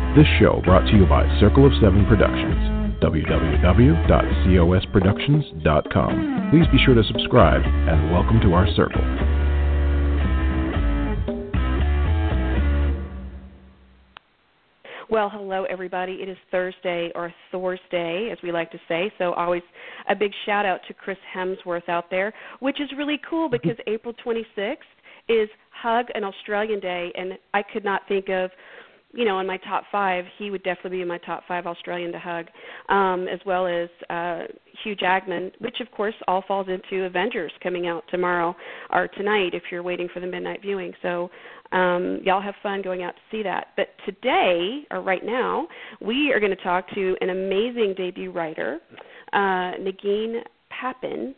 This show brought to you by Circle of Seven Productions, www.cosproductions.com. Please be sure to subscribe and welcome to our circle. Well, hello, everybody. It is Thursday, or Thursday, as we like to say, so always a big shout-out to Chris Hemsworth out there, which is really cool because April 26th is Hug an Australian Day, and I could not think of, in my top five, he would definitely be in my top five Australian to hug, as well as Hugh Jackman, which, of course, all falls into Avengers coming out tomorrow or tonight if you're waiting for the midnight viewing. So y'all have fun going out to see that. But today, or right now, we are going to talk to an amazing debut writer, Negin Poppin,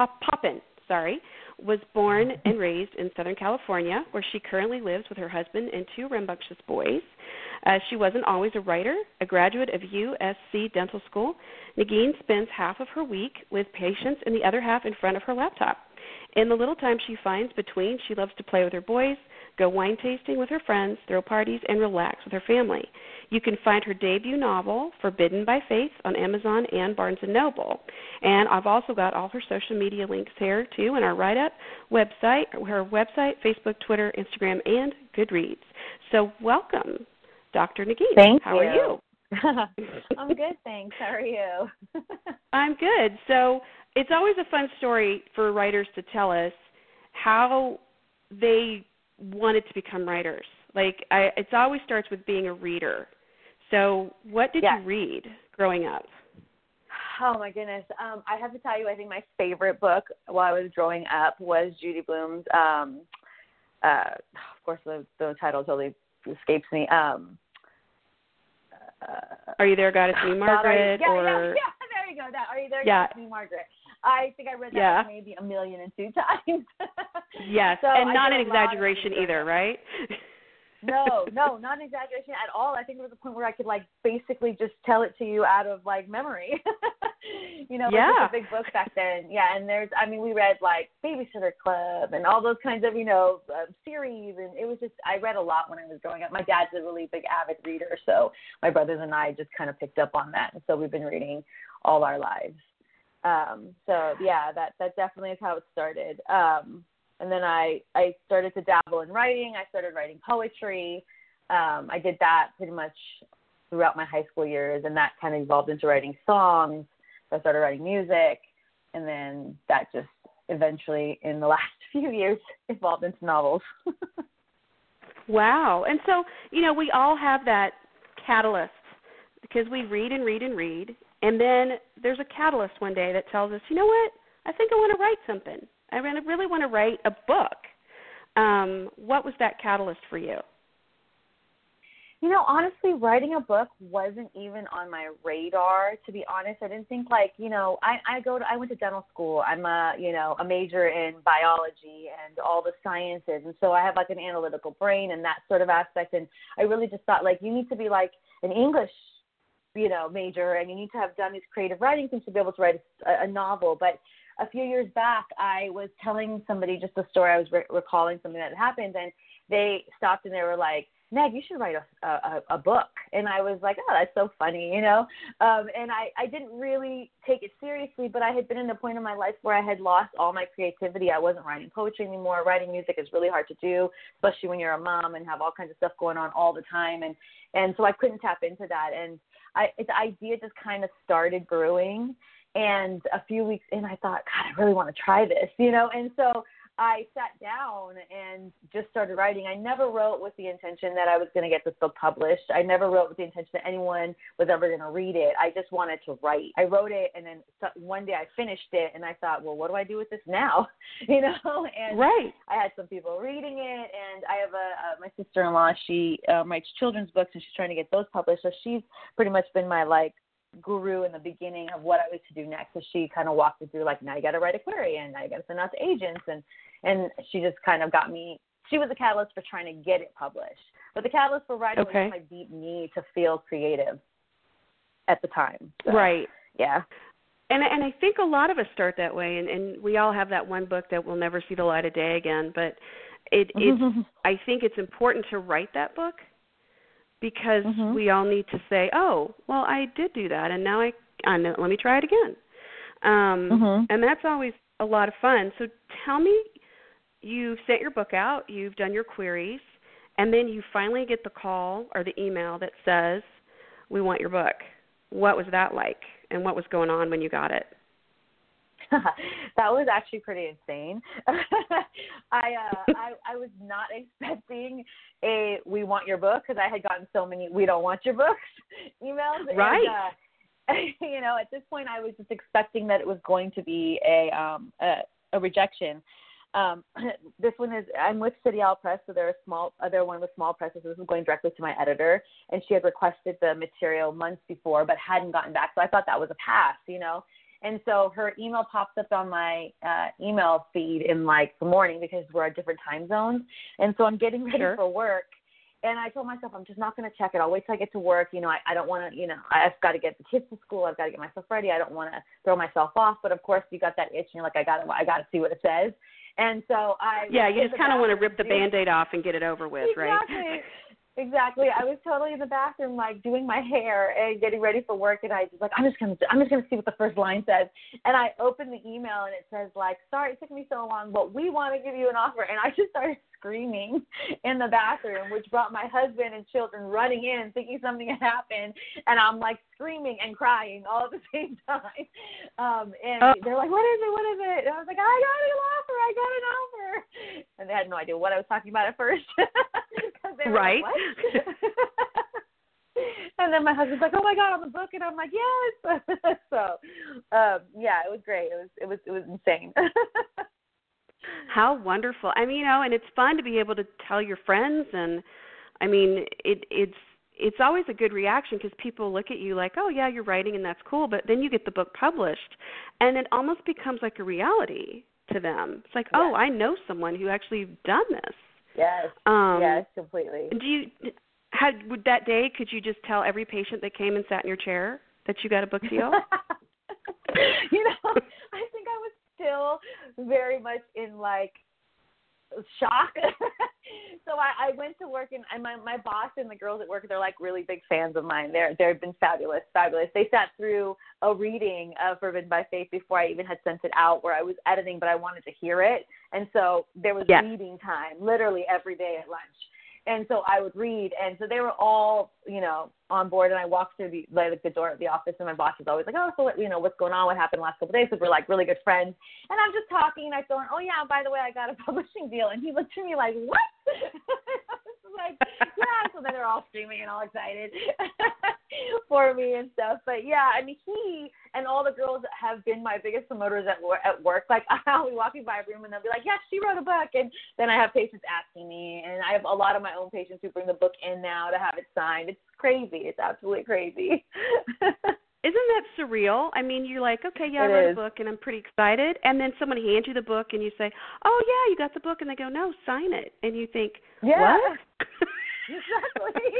was born and raised in Southern California, where she currently lives with her husband and two rambunctious boys. She wasn't always a writer. A graduate of USC Dental School, Negin spends half of her week with patients and the other half in front of her laptop. In the little time she finds between, she loves to play with her boys, go wine tasting with her friends, throw parties, and relax with her family. You can find her debut novel, Forbidden by Faith, on Amazon and Barnes & Noble. And I've also got all her social media links here, too, in our write-up website, her website, Facebook, Twitter, Instagram, and Goodreads. So welcome, Dr. Negin. Thank How you. are you? I'm good, thanks. How are you? I'm good. So it's always a fun story for writers to tell us how they wanted to become writers. It always starts with being a reader. So what did you read growing up? Oh, my goodness. I have to tell you, I think my favorite book while I was growing up was Judy Blume's, of course, the title totally escapes me. Are You There, God, It's Me, Margaret? Yeah, there you go. Are You There, God, It's Me, Margaret? I think I read that maybe 1,002 times. Yes, so and not an exaggeration either, right? No, not an exaggeration at all. I think there was a point where I could basically just tell it to you out of memory. It was a big book back then. Yeah, and we read Babysitter Club and all those kinds of series, and it was just I read a lot when I was growing up. My dad's a really big avid reader, so my brothers and I just kind of picked up on that, and so we've been reading all our lives. That definitely is how it started. And then I started to dabble in writing. I started writing poetry. I did that pretty much throughout my high school years, and that kind of evolved into writing songs. So I started writing music, and then that just eventually, in the last few years, evolved into novels. Wow. And so, we all have that catalyst because we read and read and read, and then there's a catalyst one day that tells us, you know what, I think I want to write something. I really want to write a book. What was that catalyst for you? Honestly, writing a book wasn't even on my radar, to be honest. I didn't think I went to dental school. I'm a major in biology and all the sciences. And so I have an analytical brain and that sort of aspect. And I really just thought you need to be an English major, and you need to have done these creative writing things to be able to write a novel. But a few years back, I was telling somebody just a story. I was recalling something that had happened, and they stopped and they were like, Neg, you should write a book. And I was like, oh, that's so funny, And I didn't really take it seriously, but I had been in a point in my life where I had lost all my creativity. I wasn't writing poetry anymore. Writing music is really hard to do, especially when you're a mom and have all kinds of stuff going on all the time. And so I couldn't tap into that. And the idea just kind of started brewing. And a few weeks in, I thought, God, I really want to try this, And so I sat down and just started writing. I never wrote with the intention that I was going to get this book published. I never wrote with the intention that anyone was ever going to read it. I just wanted to write. I wrote it, and then one day I finished it, and I thought, well, what do I do with this now? And right. I had some people reading it, and I have my sister-in-law. She writes children's books, and she's trying to get those published. So she's pretty much been my guru in the beginning of what I was to do next. So she kind of walked me through now you got to write a query, and now you got to send out to agents, and she just kind of got me. She was a catalyst for trying to get it published, but the catalyst for writing was my deep need to feel creative at the time. So, right. Yeah. And I think a lot of us start that way, and we all have that one book that will never see the light of day again. But I think it's important to write that book because we all need to say, oh, well, I did do that, and now I know, let me try it again. And that's always a lot of fun. So tell me, you've sent your book out, you've done your queries, and then you finally get the call or the email that says, we want your book. What was that like, and what was going on when you got it? That was actually pretty insane. I was not expecting a "we want your book" because I had gotten so many "we don't want your books" emails. Right. And, at this point, I was just expecting that it was going to be a rejection. This one is, I'm with City Owl Press, so they're one with small presses. This is going directly to my editor, and she had requested the material months before, but hadn't gotten back. So I thought that was a pass, And so her email pops up on my email feed in the morning because we're at different time zones. And so I'm getting ready for work. And I told myself, I'm just not going to check it. I'll wait till I get to work. I don't want to, I've got to get the kids to school. I've got to get myself ready. I don't want to throw myself off. But of course, you got that itch and you're like, I got to see what it says. And so you just kind of want to rip the Band-Aid off and get it over with, right? Exactly. I was totally in the bathroom, doing my hair and getting ready for work, and I was I'm just gonna see what the first line says. And I opened the email, and it says sorry it took me so long, but we want to give you an offer. And I just started screaming in the bathroom, which brought my husband and children running in, thinking something had happened. And I'm screaming and crying all at the same time. And they're like, "What is it? What is it?" And I was like, "I got an offer. I got an offer." And they had no idea what I was talking about at first. Right. Like, what? And then my husband's like, "Oh my God, on the book," and I'm like, "Yes." So, it was great. It was insane. How wonderful! I mean, and it's fun to be able to tell your friends, and I mean, it's always a good reaction because people look at you like, "Oh yeah, you're writing, and that's cool," but then you get the book published, and it almost becomes like a reality to them. It's like, "Oh, I know someone who actually done this." Yes. Yes, completely. Would that day, could you just tell every patient that came and sat in your chair that you got a book deal? I think I was still very much in shock. So I went to work, and my boss and the girls at work, they're really big fans of mine. They've been fabulous. They sat through a reading of Forbidden by Faith before I even had sent it out, where I was editing, but I wanted to hear it. And so there was reading time literally every day at lunch. And so I would read, and so they were all, on board. And I walked through the door of the office, and my boss was always like, "Oh, so what's going on? What happened the last couple of days?" Because we're really good friends. And I'm just talking, and I told him, "Oh yeah, by the way, I got a publishing deal." And he looked at me like, "What?" Yeah. So then they're all screaming and all excited for me and stuff. But yeah, I mean, he and all the girls have been my biggest promoters at work. I'll be walking by a room, and they'll be like, "Yes, she wrote a book." And then I have patients asking me, and I have a lot of my own patients who bring the book in now to have it signed. It's crazy. It's absolutely crazy. Isn't that surreal? I mean, you're like, okay, I wrote a book, and I'm pretty excited. And then someone hands you the book, and you say, "Oh, yeah, you got the book." And they go, "No, sign it." And you think, what? Exactly.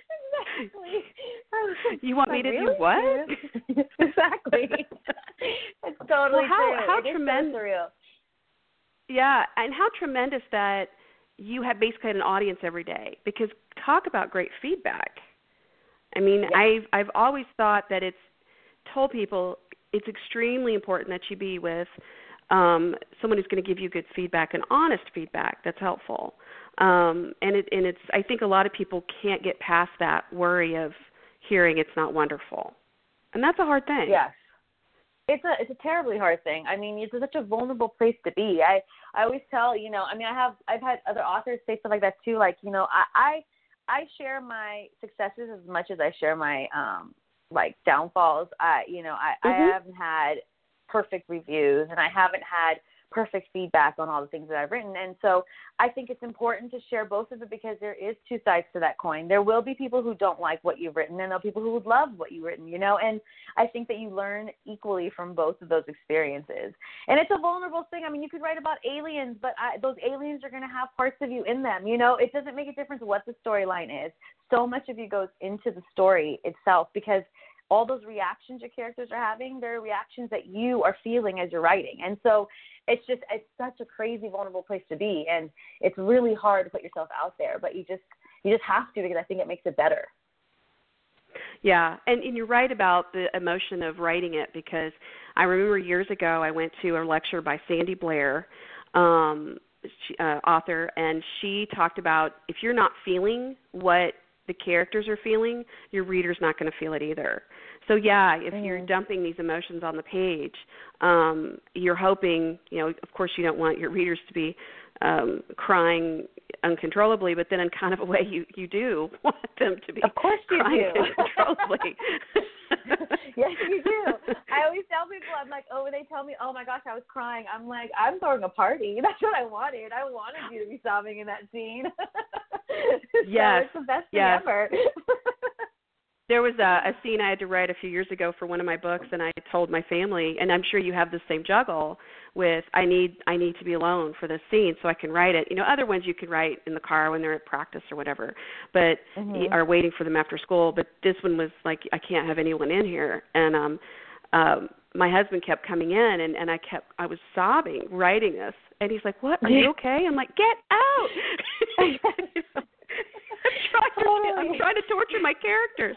You want me to do what? Exactly. It's totally true. How tremendous. So surreal. Yeah, and how tremendous that you have basically had an audience every day, because talk about great feedback. I mean, I've always thought that told people it's extremely important that you be with someone who's going to give you good feedback and honest feedback that's helpful. And it's I think a lot of people can't get past that worry of hearing it's not wonderful, and that's a hard thing. Yes. It's a terribly hard thing. I mean, it's such a vulnerable place to be. I always tell, I've had other authors say stuff like that too. I share my successes as much as I share my downfalls. I haven't had perfect reviews, and I haven't had perfect feedback on all the things that I've written. And so I think it's important to share both of it, because there is two sides to that coin. There will be people who don't like what you've written, and there'll be people who would love what you've written, and I think that you learn equally from both of those experiences. And it's a vulnerable thing. I mean, you could write about aliens, but those aliens are going to have parts of you in them. It doesn't make a difference what the storyline is. So much of you goes into the story itself, because all those reactions your characters are having, they're reactions that you are feeling as you're writing. And so it's such a crazy, vulnerable place to be. And it's really hard to put yourself out there, but you just have to, because I think it makes it better. Yeah, and you're right about the emotion of writing it, because I remember years ago I went to a lecture by Sandy Blair, author, and she talked about if you're not feeling what the characters are feeling, your reader's not going to feel it either. So yeah, if you're dumping these emotions on the page, you're hoping, of course you don't want your readers to be crying uncontrollably, but then in kind of a way you do want them to be crying uncontrollably. Yes, you do. I always tell people, I'm like, when they tell me, oh my gosh, I was crying, I'm like, I'm throwing a party. That's what I wanted. I wanted you to be sobbing in that scene. Yes. So it's the best thing ever. There was a scene I had to write a few years ago for one of my books, and I told my family, and I'm sure you have the same juggle with, I need to be alone for this scene so I can write it. Other ones you can write in the car when they're at practice or whatever, but are waiting for them after school. But this one was like, I can't have anyone in here. And my husband kept coming in, and I was sobbing writing this, and he's like, "What? Are you okay?" I'm like, "Get out!" I'm trying to torture my characters.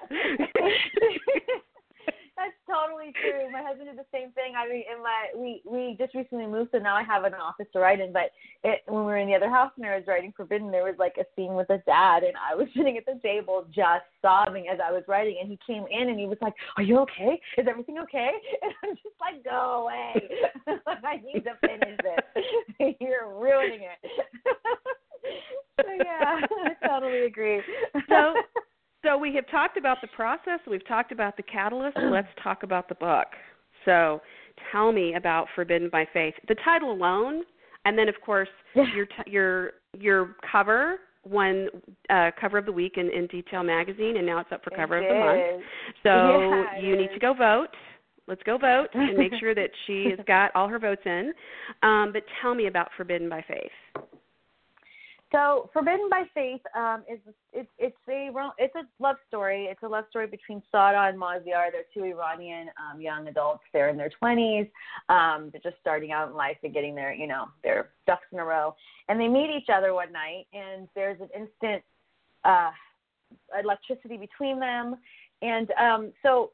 That's totally true. My husband did the same thing. I mean, we just recently moved, so now I have an office to write in. But when we were in the other house and I was writing Forbidden, there was like a scene with his dad, and I was sitting at the table just sobbing as I was writing. And he came in and he was like, "Are you okay? Is everything okay?" And I'm just like, "Go away! I need to finish this. You're ruining it." So, yeah, I totally agree. So we have talked about the process, we've talked about the catalyst, let's talk about the book. So tell me about Forbidden by Faith. The title alone, and then, of course, your cover won Cover of the Week in Detail Magazine, and now it's up for Cover of the Month. So you need to go vote. Let's go vote and make sure that she has got all her votes in. But tell me about Forbidden by Faith. So, Forbidden by Faith it's a love story. It's a love story between Sada and Maziar. They're two Iranian young adults. They're in their 20s. They're just starting out in life and getting their ducks in a row. And they meet each other one night, and there's an instant electricity between them. And so,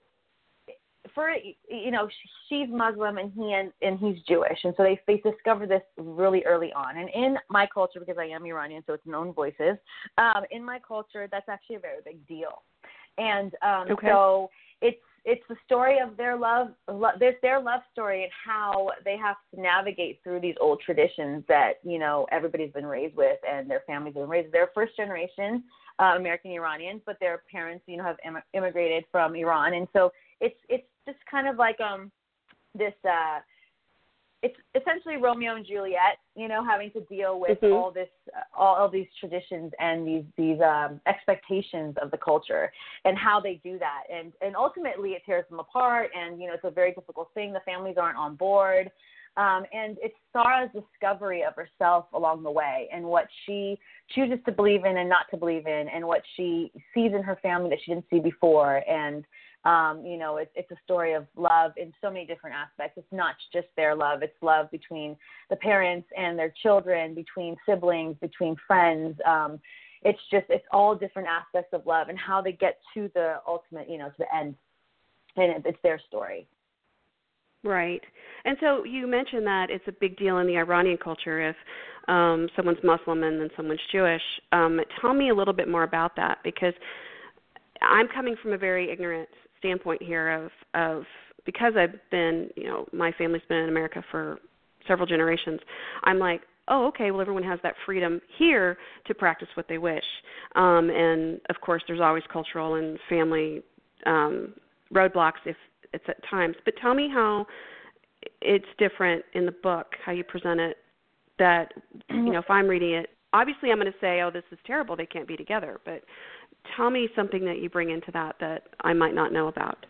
she's Muslim and he's Jewish, and so they discover this really early on. And in my culture, because I am Iranian, so it's known voices. In my culture, that's actually a very big deal. And so it's the story of their love. There's their love story and how they have to navigate through these old traditions that everybody's been raised with and their families have been raised. They're first generation American Iranians, but their parents have immigrated from Iran, and so it's just kind of like this. It's essentially Romeo and Juliet, having to deal with all these traditions and these expectations of the culture and how they do that, and ultimately it tears them apart, and it's a very difficult thing. The families aren't on board. And it's Sarah's discovery of herself along the way and what she chooses to believe in and not to believe in, and what she sees in her family that she didn't see before. And, it's a story of love in so many different aspects. It's not just their love. It's love between the parents and their children, between siblings, between friends. It's all different aspects of love and how they get to the ultimate, to the end. And it's their story. Right. And so you mentioned that it's a big deal in the Iranian culture if someone's Muslim and then someone's Jewish. Tell me a little bit more about that, because I'm coming from a very ignorant standpoint here of because I've been, my family's been in America for several generations. I'm like, oh, okay, well, everyone has that freedom here to practice what they wish. And, of course, there's always cultural and family roadblocks if it's at times. But tell me how it's different in the book, how you present it, that, if I'm reading it, obviously I'm going to say, oh, this is terrible, they can't be together. But tell me something that you bring into that I might not know about.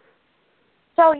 So,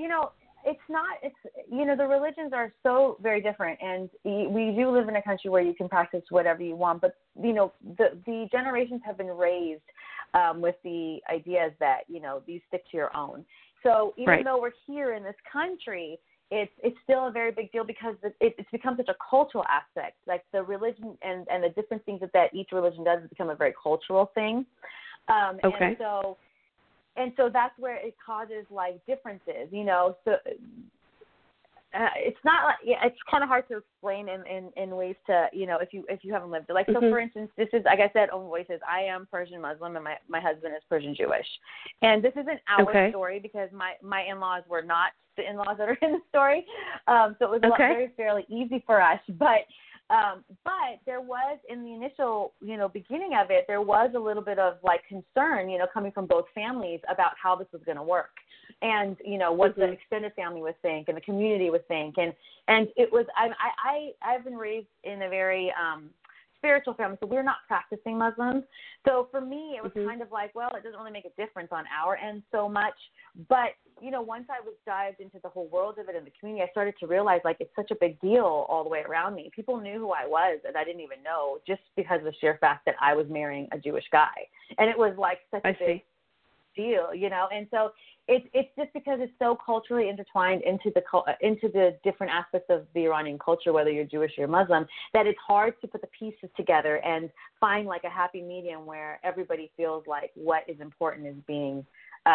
the religions are so very different, and we do live in a country where you can practice whatever you want, but, the generations have been raised with the ideas that, these stick to your own. So even though we're here in this country, it's still a very big deal because it's become such a cultural aspect. Like the religion and the different things that each religion does has become a very cultural thing. Okay. And so that's where it causes like differences, you know. So it's not like, it's kind of hard to explain in ways to, you know, if you haven't lived it. Like, so for instance, this is, like I said, Own Voices, I am Persian Muslim and my husband is Persian Jewish. And this isn't our story because my in-laws were not the in-laws that are in the story. So it was very fairly easy for us. But there was, in the initial, you know, beginning of it, there was a little bit of like concern, you know, coming from both families about how this was going to work. And, you know, what the extended family would think and the community would think. And it was, I've been raised in a very spiritual family, so we're not practicing Muslims. So for me, it was kind of like, well, it doesn't really make a difference on our end so much. But, you know, once I was dived into the whole world of it in the community, I started to realize, like, it's such a big deal all the way around me. People knew who I was, and I didn't even know, just because of the sheer fact that I was marrying a Jewish guy. And it was, like, such a big deal, you know. And so it's just because it's so culturally intertwined into the different aspects of the Iranian culture, whether you're Jewish or Muslim, that it's hard to put the pieces together and find like a happy medium where everybody feels like what is important is being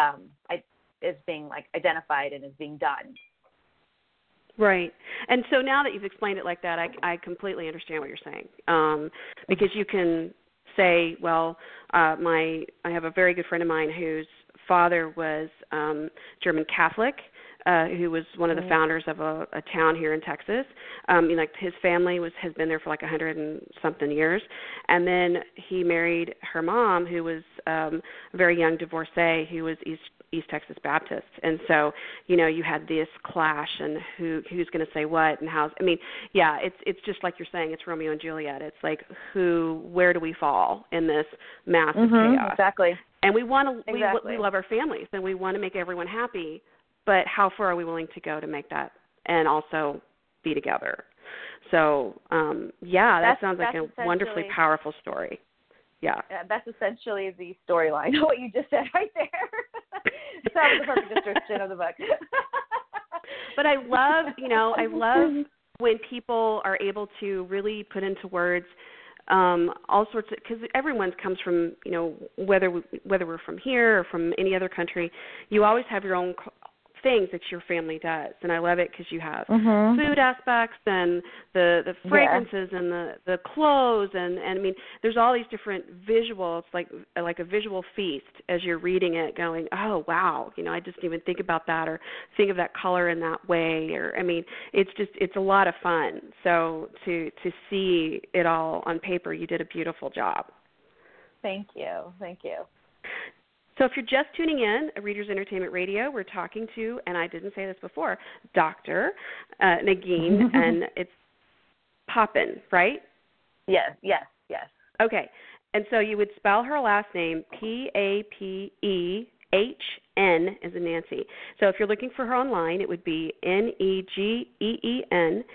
like identified and is being done. Right. And so now that you've explained it like that, I completely understand what you're saying. Because you can say, well, I have a very good friend of mine whose father was German Catholic, who was one of the founders of a town here in Texas. Like his family has been there for like 100 and something years, and then he married her mom, who was a very young divorcee, who was East Texas Baptist. And so, you know, you had this clash and who's going to say what and how. I mean, yeah, it's just like you're saying, it's Romeo and Juliet. It's like where do we fall in this massive chaos? Exactly. And we want to, we love our families and we want to make everyone happy, but how far are we willing to go to make that and also be together? So, that sounds like a wonderfully powerful story. Yeah. That's essentially the storyline, what you just said right there. That was the perfect description of the book. But I love when people are able to really put into words all sorts of, because everyone comes from, you know, whether we're from here or from any other country, you always have your own things that your family does, and I love it because you have food aspects and the fragrances and the clothes, and I mean, there's all these different visuals, like a visual feast as you're reading it, going, oh wow, you know, I just didn't even think about that or think of that color in that way, or I mean, it's a lot of fun. So to see it all on paper, you did a beautiful job. Thank you. So if you're just tuning in, Readers Entertainment Radio, we're talking to, and I didn't say this before, Dr. Negin, and it's Papin, right? Yes. Okay. And so you would spell her last name Papehn, as in Nancy. So if you're looking for her online, it would be Negeen,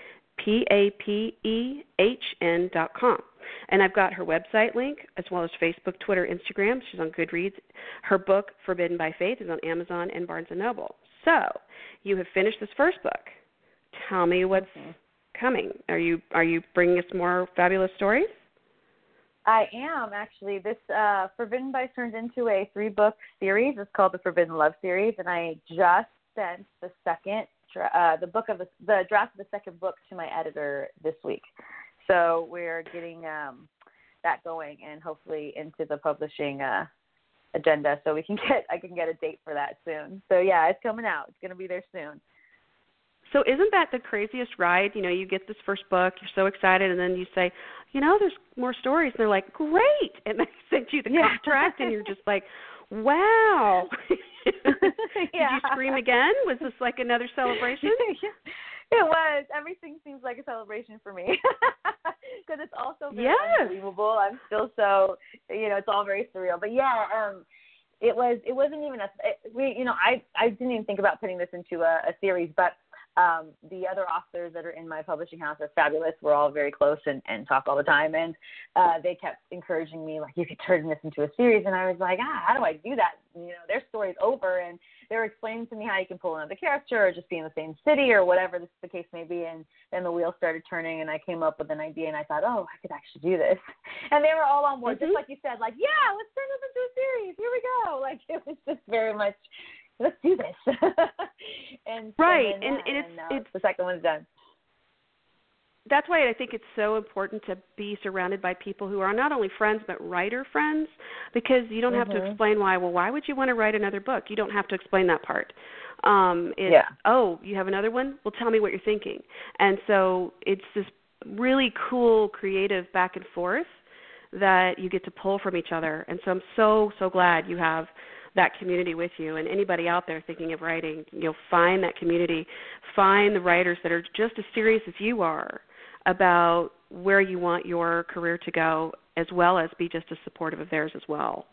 Papehn.com. And I've got her website link as well as Facebook, Twitter, Instagram. She's on Goodreads. Her book, Forbidden by Faith, is on Amazon and Barnes & Noble. So you have finished this first book. Tell me what's coming. Are you bringing us more fabulous stories? I am, actually. This Forbidden by turned into a 3-book series. It's called the Forbidden Love series, and I just sent the draft of the second book to my editor this week. So we're getting that going and hopefully into the publishing agenda, so I can get a date for that soon. So yeah, it's coming out. It's going to be there soon. So isn't that the craziest ride? You know, you get this first book, you're so excited, and then you say, you know, there's more stories. And they're like, great. And they send you the contract, and you're just like, wow. Did you scream again? Was this like another celebration? It was. Everything seems like a celebration for me because it's also very unbelievable. I'm still so, you know, it's all very surreal. But yeah, it wasn't even I didn't even think about putting this into a series, but The other authors that are in my publishing house are fabulous. We're all very close and talk all the time. And they kept encouraging me, like, you could turn this into a series. And I was like, how do I do that? You know, their story's over. And they were explaining to me how you can pull another character or just be in the same city or whatever the case may be. And then the wheel started turning, and I came up with an idea, and I thought, oh, I could actually do this. And they were all on board, just like you said, like, yeah, let's turn this into a series. Here we go. Like, it was just very much, let's do this. and right. And it's the second one's done. That's why I think it's so important to be surrounded by people who are not only friends but writer friends, because you don't have to explain why. Well, why would you want to write another book? You don't have to explain that part. Oh, you have another one? Well, tell me what you're thinking. And so it's this really cool, creative back and forth that you get to pull from each other. And so I'm so, so glad you have that community with you. And anybody out there thinking of writing, find that community. Find the writers that are just as serious as you are about where you want your career to go, as well as be just as supportive of theirs as well.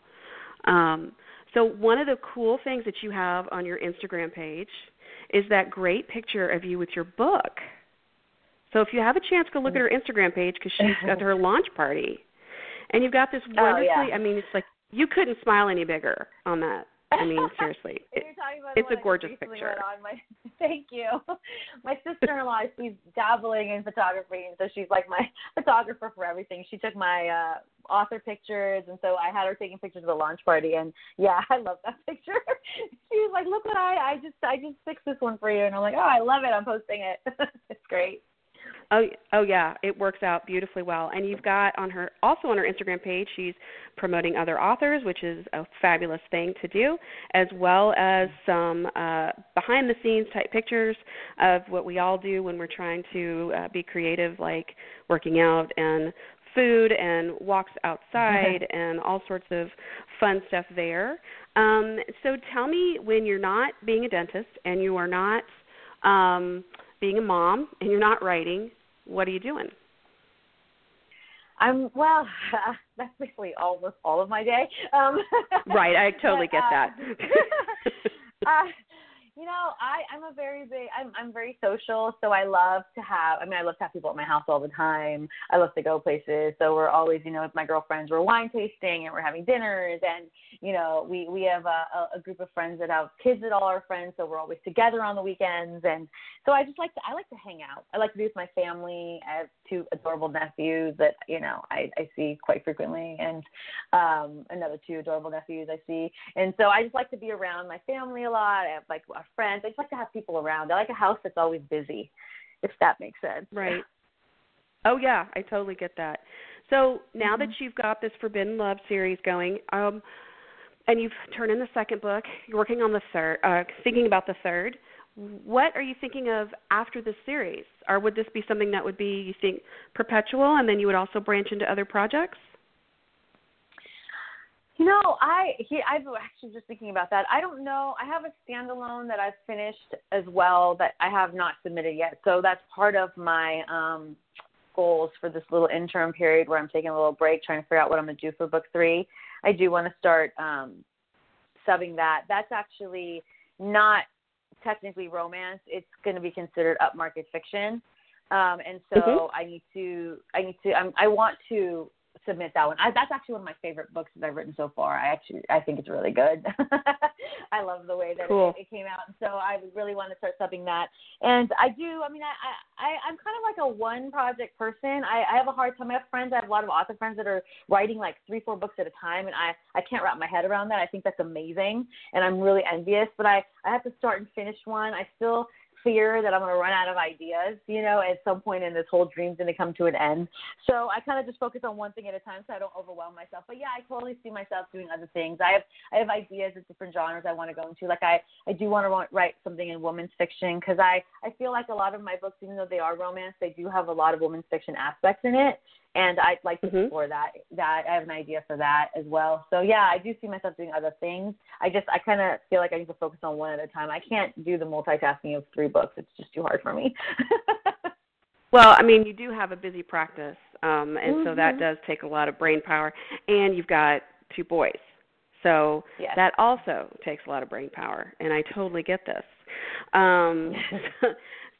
So one of the cool things that you have on your Instagram page is that great picture of you with your book. So if you have a chance, go look at her Instagram page, because she's got her launch party. And you've got this wonderfully, I mean, it's like you couldn't smile any bigger on that. I mean, seriously. It's a gorgeous picture. Thank you. My sister-in-law, she's dabbling in photography, and so she's like my photographer for everything. She took my author pictures, and so I had her taking pictures of the launch party, and yeah, I love that picture. She was like, look what I just fixed this one for you, and I'm like, oh, I love it. I'm posting it. It's great. Oh yeah, it works out beautifully well. And you've got on her Instagram page, she's promoting other authors, which is a fabulous thing to do, as well as some behind-the-scenes type pictures of what we all do when we're trying to be creative, like working out and food and walks outside and all sorts of fun stuff there. So tell me, when you're not being a dentist and you are not being a mom and you're not writing, what are you doing? That's basically all of my day. Right, I totally get that. I'm very social, so I love to have people at my house all the time. I love to go places, so we're always, with my girlfriends, we're wine tasting and we're having dinners, and, we have a group of friends that have kids that all our friends, so we're always together on the weekends, and so I like to hang out. I like to be with my family. I have 2 adorable nephews that, I see quite frequently, and another 2 adorable nephews I see, and so I just like to be around my family a lot. I have our friends. I just like to have people around. I like a house that's always busy, if that makes sense. Right. Oh, yeah, I totally get that. So now that you've got this Forbidden Love series going, and you've turned in the second book, you're working on the third, thinking about the third, what are you thinking of after this series? Or would this be something that would be, you think, perpetual, and then you would also branch into other projects? I've actually just thinking about that. I don't know. I have a standalone that I've finished as well that I have not submitted yet. So that's part of my goals for this little interim period where I'm taking a little break, trying to figure out what I'm going to do for book 3. I do want to start subbing that. That's actually not technically romance. It's going to be considered upmarket fiction. And so I want to submit that one. That's actually one of my favorite books that I've written so far. I think it's really good. I love the way that it came out, and so I really want to start subbing that. And I'm kind of like a one project person. I have a hard time. I have a lot of author friends that are writing like 3-4 books at a time, and I can't wrap my head around that. I think that's amazing, and I'm really envious, but I have to start and finish one. I still fear that I'm going to run out of ideas, at some point, and this whole dream's going to come to an end. So I kind of just focus on one thing at a time so I don't overwhelm myself. But yeah, I totally see myself doing other things. I have ideas of different genres I want to go into. Like I do want to write something in women's fiction, because I feel like a lot of my books, even though they are romance, they do have a lot of women's fiction aspects in it. And I'd like to explore that. I have an idea for that as well. So yeah, I do see myself doing other things. I kind of feel like I need to focus on one at a time. I can't do the multitasking of 3 books. It's just too hard for me. Well, you do have a busy practice, and so that does take a lot of brain power. And you've got 2 boys. So that also takes a lot of brain power, and I totally get this.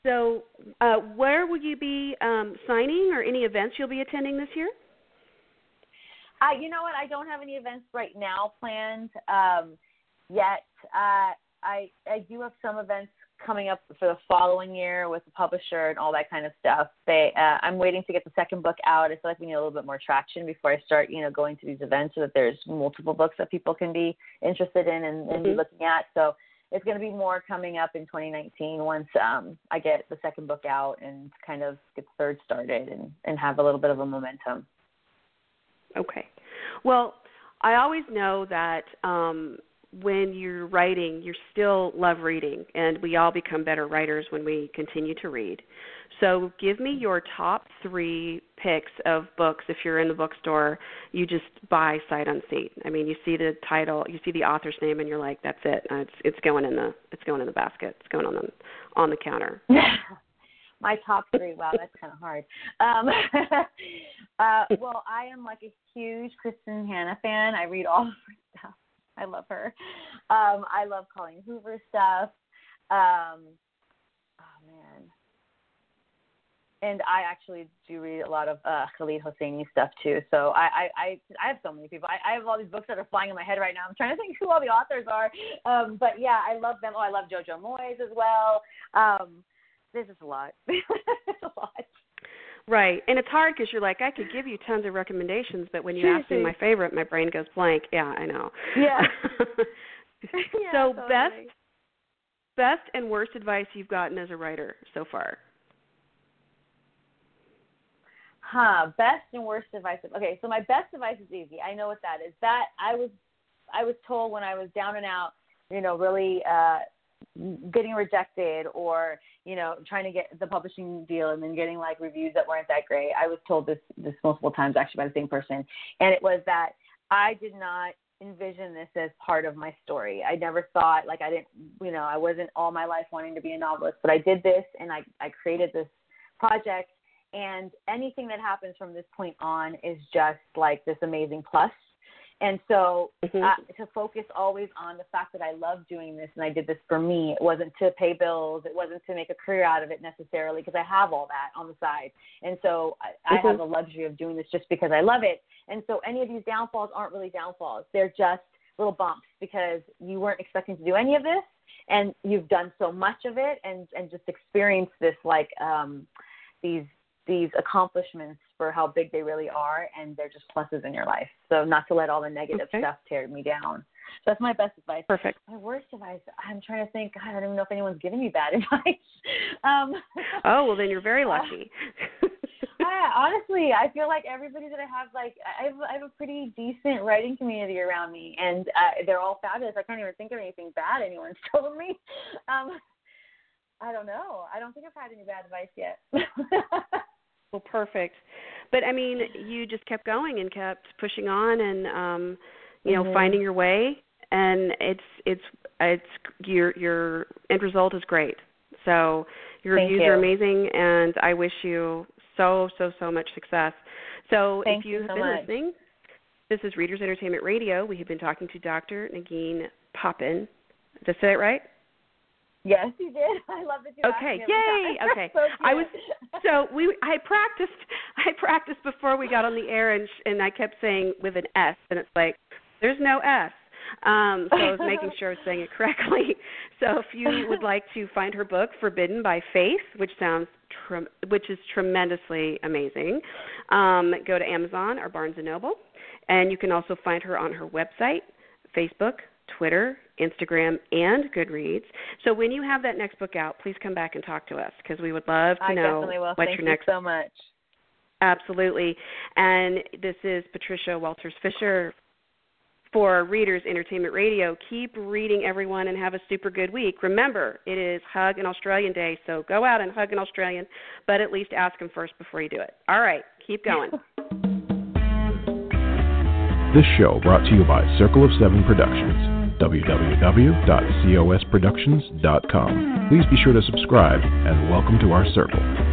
So where will you be signing, or any events you'll be attending this year? You know what? I don't have any events right now planned yet. I do have some events coming up for the following year with the publisher and all that kind of stuff. I'm waiting to get the second book out. I feel like we need a little bit more traction before I start, going to these events so that there's multiple books that people can be interested in and be looking at. So it's going to be more coming up in 2019 once I get the second book out and kind of get the third started and have a little bit of a momentum. Okay. Well, I always know that when you're writing, you still love reading, and we all become better writers when we continue to read. So give me your top 3 picks of books. If you're in the bookstore, you just buy sight unseen. I mean, you see the title, you see the author's name, and you're like, "That's it. It's going in the basket. It's going on the counter." My top 3. Wow, that's kind of hard. Well, I am like a huge Kristen Hanna fan. I read all of her stuff. I love her. I love Colleen Hoover stuff. Oh man. And I actually do read a lot of Khalid Hosseini stuff too. So I have so many people. I have all these books that are flying in my head right now. I'm trying to think who all the authors are. But yeah, I love them. Oh, I love Jojo Moyes as well. There's just a lot. It's a lot. Right, and it's hard because you're like, I could give you tons of recommendations, but when you ask me my favorite, my brain goes blank. Yeah, I know. Yeah. So totally. best and worst advice you've gotten as a writer so far? Best and worst advice. Okay, so my best advice is easy. I know what that is. That I was told when I was down and out, really getting rejected or, trying to get the publishing deal and then getting like reviews that weren't that great. I was told this multiple times actually by the same person. And it was that I did not envision this as part of my story. I never thought I wasn't all my life wanting to be a novelist, but I did this and I created this project, and anything that happens from this point on is just like this amazing plus. And so to focus always on the fact that I love doing this and I did this for me. It wasn't to pay bills. It wasn't to make a career out of it necessarily, because I have all that on the side. And so I have the luxury of doing this just because I love it. And so any of these downfalls aren't really downfalls. They're just little bumps because you weren't expecting to do any of this, and you've done so much of it and just experienced this these accomplishments for how big they really are, and they're just pluses in your life. So not to let all the negative stuff tear me down. So that's my best advice. Perfect. My worst advice, I'm trying to think, God, I don't even know if anyone's giving me bad advice. Oh, well, then you're very lucky. Honestly, I feel like everybody that I have, I have a pretty decent writing community around me, and they're all fabulous. I can't even think of anything bad anyone's told me. I don't know. I don't think I've had any bad advice yet. Well, perfect. But I mean, you just kept going and kept pushing on, and finding your way. And it's your end result is great. So your reviews are amazing, and I wish you so much success. So if you have been listening, this is Readers Entertainment Radio. We have been talking to Dr. Negin Poppen. Did I say it right? Yes, you did. I love that you asked me. Yay! Okay. I practiced before we got on the air, and I kept saying with an S, and it's like there's no S. So I was making sure I was saying it correctly. So if you would like to find her book, Forbidden by Faith, which is tremendously amazing, go to Amazon or Barnes & Noble, and you can also find her on her website, Facebook, Twitter, Instagram, and Goodreads. So when you have that next book out, please come back and talk to us, because we would love to know what Thank your next. Thank you so much. Absolutely. And this is Patricia Walters-Fisher for Readers Entertainment Radio. Keep reading, everyone, and have a super good week. Remember, it is Hug an Australian Day, so go out and hug an Australian, but at least ask them first before you do it. All right, keep going. This show brought to you by Circle of Seven Productions. www.cosproductions.com. Please be sure to subscribe and welcome to our circle.